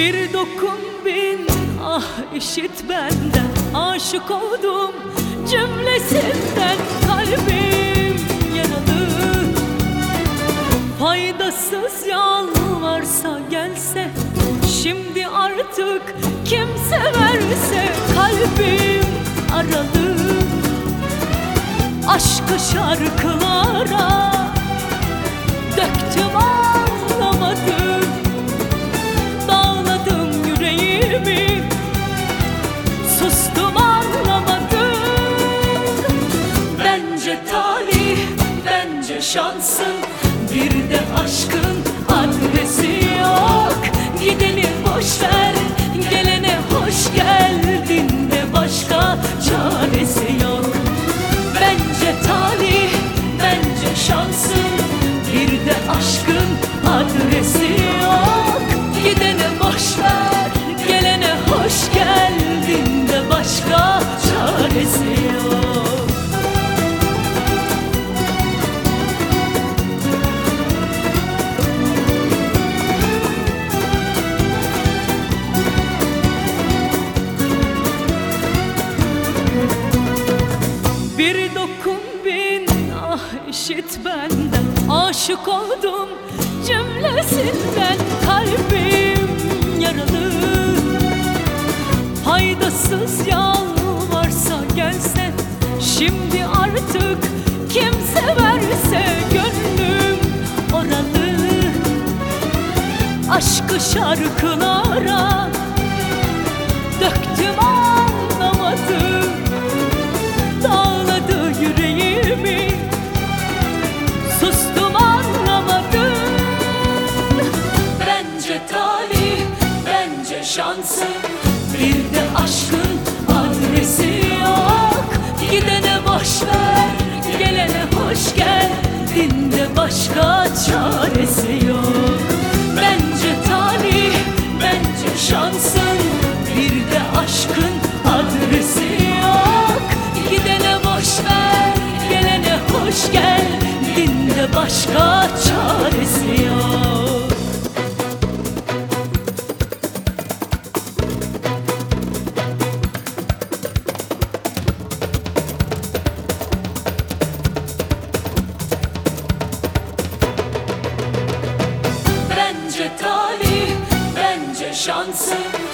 Bir dokun bin ah işit benden, aşık oldum cümlesinden. Kalbim yaralı, faydasız yalvarsa gelse, şimdi artık kim severse. Kalbim aralı, aşkı şarkılara döktüm, anlamadım. Dağladım yüreğimi, sustum, anlamadım. Bence talih, bence şansın, bir de aşkın adresi yok. Gideni boş ver, gelene hoş geldin de başka çaresi yok. Bence talih, bence şansın, bir de aşkın adresi yok. Gidene boş ver, gelene hoş geldin de başka çaresi yok. Bir dokun bin ah işit benden, aşık oldum cümlesinden. Kalbim yaralı, faydasız yalvarsa gelse, şimdi artık kim severse. Gönlüm oralı, aşkı şarkılara döktüm, anlamadım. Dağladı yüreğimi, sustum, anlamadım. Bence talih, bence şansın, bir de aşkın adresi yok. Gidene boş ver, gelene hoş geldin de başka çaresi yok. Bence talih, bence şansın, bir de aşkın adresi yok. Gidene boş ver, gelene hoş geldin de başka çaresi yok. Bence talih, bence şansın,